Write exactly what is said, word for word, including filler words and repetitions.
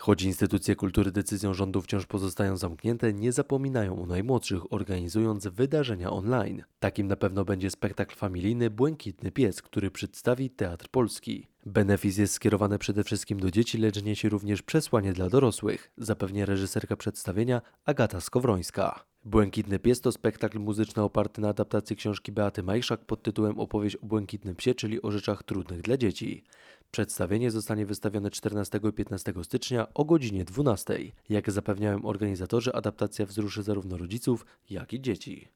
Choć instytucje kultury decyzją rządu wciąż pozostają zamknięte, nie zapominają o najmłodszych, organizując wydarzenia online. Takim na pewno będzie spektakl familijny Błękitny Pies, który przedstawi Teatr Polski. Benefis jest skierowany przede wszystkim do dzieci, lecz niesie również przesłanie dla dorosłych, zapewnia reżyserka przedstawienia Agata Skowrońska. Błękitny Pies to spektakl muzyczny oparty na adaptacji książki Beaty Majszak pod tytułem Opowieść o Błękitnym Psie, czyli o rzeczach trudnych dla dzieci. Przedstawienie zostanie wystawione czternastego i piętnastego stycznia o godzinie dwunastej. Jak zapewniają organizatorzy, adaptacja wzruszy zarówno rodziców, jak i dzieci.